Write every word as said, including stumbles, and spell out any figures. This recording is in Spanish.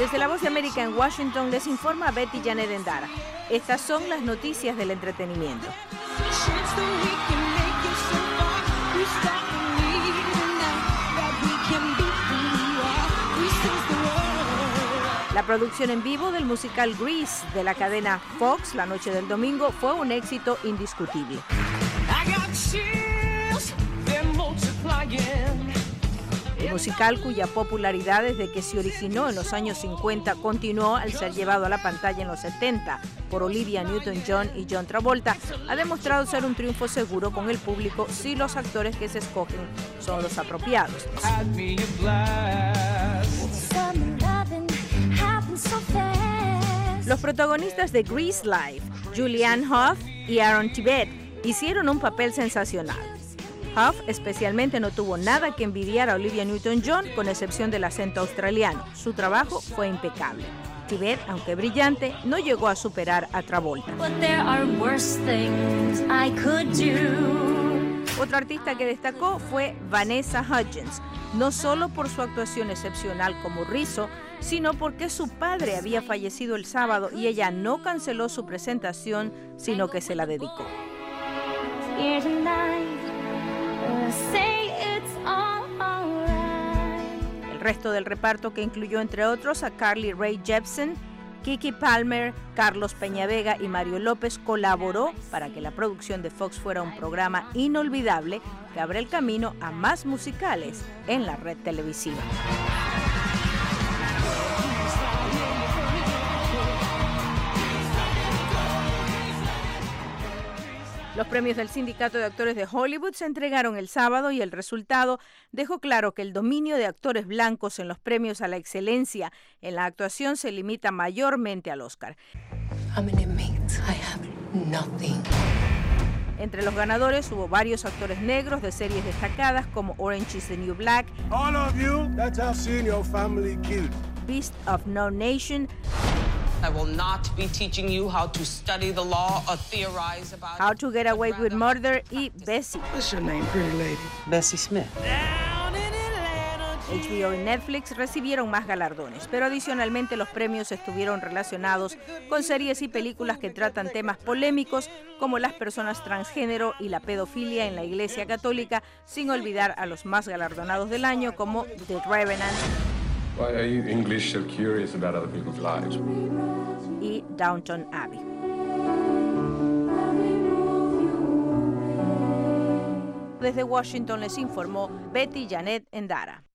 Desde La Voz de América en Washington les informa Betty Janet Endara. Estas son las noticias del entretenimiento. La producción en vivo del musical Grease de la cadena Fox la noche del domingo fue un éxito indiscutible. El musical, cuya popularidad desde que se originó en los años cincuenta continuó al ser llevado a la pantalla en los setenta por Olivia Newton-John y John Travolta, ha demostrado ser un triunfo seguro con el público si los actores que se escogen son los apropiados. Los protagonistas de Grease Live, Julianne Hough y Aaron Tveit, hicieron un papel sensacional. Hough especialmente no tuvo nada que envidiar a Olivia Newton-John, con excepción del acento australiano. Su trabajo fue impecable. Tveit, aunque brillante, no llegó a superar a Travolta. Otro artista que destacó fue Vanessa Hudgens, no solo por su actuación excepcional como Rizzo, sino porque su padre había fallecido el sábado y ella no canceló su presentación, sino que se la dedicó. El resto del reparto, que incluyó entre otros a Carly Rae Jepsen, Keke Palmer, Carlos Peñavega y Mario López, colaboró para que la producción de Fox fuera un programa inolvidable que abre el camino a más musicales en la red televisiva. Los premios del Sindicato de Actores de Hollywood se entregaron el sábado y el resultado dejó claro que el dominio de actores blancos en los premios a la excelencia en la actuación se limita mayormente al Oscar. I'm an inmate. I have nothing. Entre los ganadores hubo varios actores negros de series destacadas como Orange is the New Black, All of you that have seen your family killed. Beast of No Nation, I will not be teaching you how to study the law or theorize about How to Get Away with Murder y Bessie. What's your name, pretty lady? Bessie Smith. H B O y Netflix recibieron más galardones, pero adicionalmente los premios estuvieron relacionados con series y películas que tratan temas polémicos como las personas transgénero y la pedofilia en la Iglesia Católica, sin olvidar a los más galardonados del año como The Revenant. Why are you English so curious about other people's lives? Y Downton Abbey. Desde Washington les informó Betty Janet Endara.